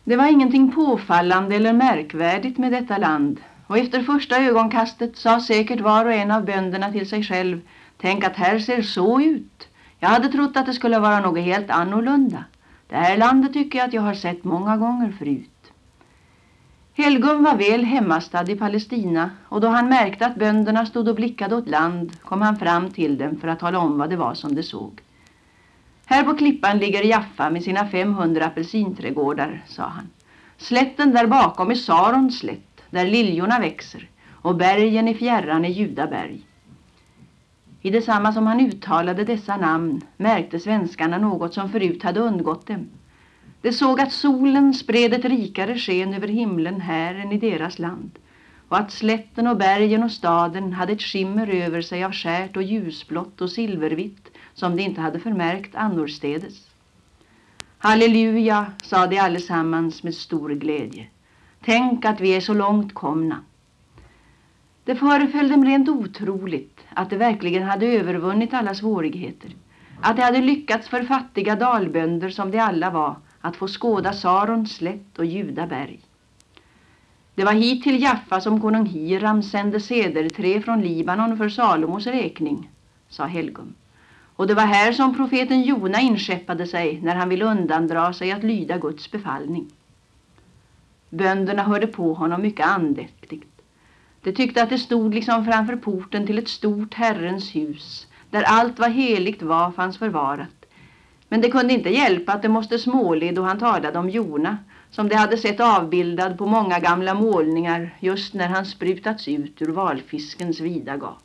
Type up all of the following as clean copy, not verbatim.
Det var ingenting påfallande eller märkvärdigt med detta land, och efter första ögonkastet sa säkert var och en av bönderna till sig själv: tänk att här ser så ut. Jag hade trott att det skulle vara något helt annorlunda. Det här landet tycker jag att jag har sett många gånger förut. Helgum var väl hemmastad i Palestina, och då han märkte att bönderna stod och blickade åt land kom han fram till dem för att tala om vad det var som de såg. Här på klippan ligger Jaffa med sina 500 apelsinträdgårdar, sa han. Slätten där bakom är Sarons slätt, där liljorna växer, och bergen i fjärran är Judaberg. I detsamma som han uttalade dessa namn märkte svenskarna något som förut hade undgått dem. De såg att solen spred ett rikare sken över himlen här än i deras land, och att slätten och bergen och staden hade ett skimmer över sig av skärt och ljusblått och silvervitt som de inte hade förmärkt annorstädes. Halleluja, sa de allesammans med stor glädje. Tänk att vi är så långt komna. Det föreföll dem rent otroligt att det verkligen hade övervunnit alla svårigheter. Att det hade lyckats för fattiga dalbönder som de alla var att få skåda Sarons slätt och Judaberg. Det var hit till Jaffa som konung Hiram sände cederträ från Libanon för Salomos räkning, sa Helgum. Och det var här som profeten Jona inskeppade sig när han ville undandra sig att lyda Guds befallning. Bönderna hörde på honom mycket andäktigt. De tyckte att det stod liksom framför porten till ett stort Herrens hus, där allt vad heligt var fanns förvarat. Men det kunde inte hjälpa att det måste småle då han talade om Jona, som de hade sett avbildad på många gamla målningar just när han sprutats ut ur valfiskens vida gap.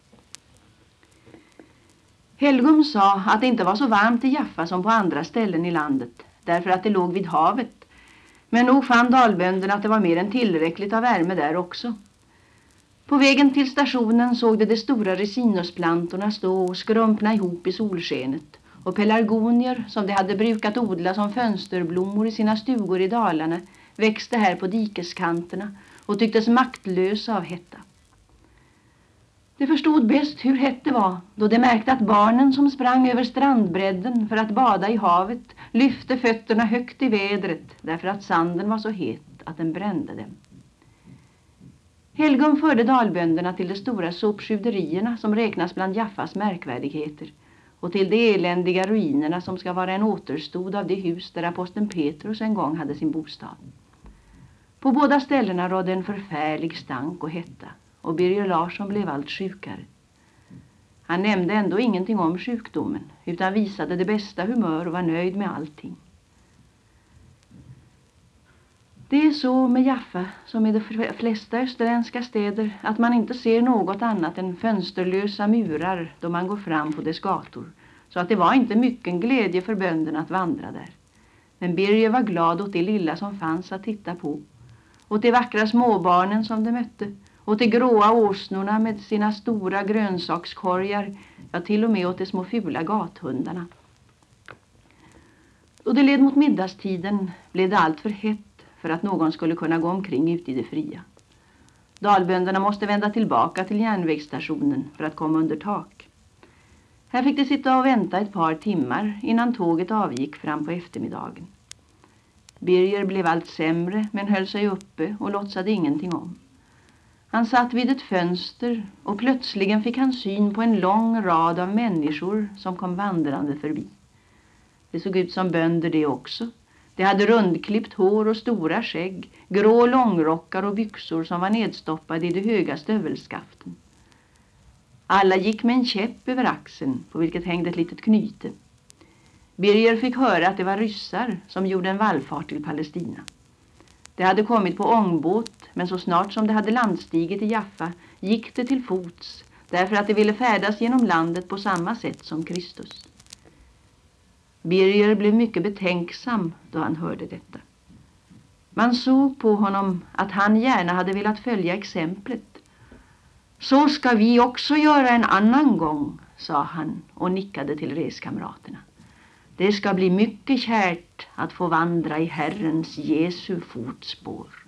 Helgum sa att det inte var så varmt i Jaffa som på andra ställen i landet, därför att det låg vid havet. Men nog fann dalbönderna att det var mer än tillräckligt av värme där också. På vägen till stationen såg de stora resinusplantorna stå och skrumpna ihop i solskenet, och pelargonier som de hade brukat odla som fönsterblommor i sina stugor i Dalarna växte här på dikeskanterna och tycktes maktlösa av hetta. De förstod bäst hur hett det var då de märkte att barnen som sprang över strandbredden för att bada i havet lyfte fötterna högt i vädret därför att sanden var så het att den brände dem. Helgum förde dalbönderna till de stora sopskjuderierna som räknas bland Jaffas märkvärdigheter och till de eländiga ruinerna som ska vara en återstod av det hus där aposteln Petrus en gång hade sin bostad. På båda ställena rådde en förfärlig stank och hetta, och Birger Larsson blev allt sjukare. Han nämnde ändå ingenting om sjukdomen utan visade det bästa humör och var nöjd med allting. Det är så med Jaffa som i de flesta österländska städer att man inte ser något annat än fönsterlösa murar då man går fram på dess gator, så att det var inte mycket glädje för bönderna att vandra där. Men Birger var glad åt det lilla som fanns att titta på, åt de vackra småbarnen som de mötte, åt de gråa åsnorna med sina stora grönsakskorgar, ja till och med åt de små fula gathundarna. Då det led mot middagstiden blev det allt för hett för att någon skulle kunna gå omkring ute i det fria. Dalbönderna måste vända tillbaka till järnvägsstationen för att komma under tak. Här fick de sitta och vänta ett par timmar innan tåget avgick fram på eftermiddagen. Birger blev allt sämre men höll sig uppe och låtsade ingenting om. Han satt vid ett fönster och plötsligen fick han syn på en lång rad av människor som kom vandrande förbi. Det såg ut som bönder det också. De hade rundklippt hår och stora skägg, grå långrockar och byxor som var nedstoppade i de höga stövelskaften. Alla gick med en käpp över axeln på vilket hängde ett litet knyte. Birger fick höra att det var ryssar som gjorde en vallfart till Palestina. De hade kommit på ångbåt, men så snart som de hade landstigit i Jaffa gick det till fots därför att de ville färdas genom landet på samma sätt som Kristus. Birger blev mycket betänksam då han hörde detta. Man såg på honom att han gärna hade velat följa exemplet. Så ska vi också göra en annan gång, sa han och nickade till reskamraterna. Det ska bli mycket kärt att få vandra i Herrens Jesu fotspår.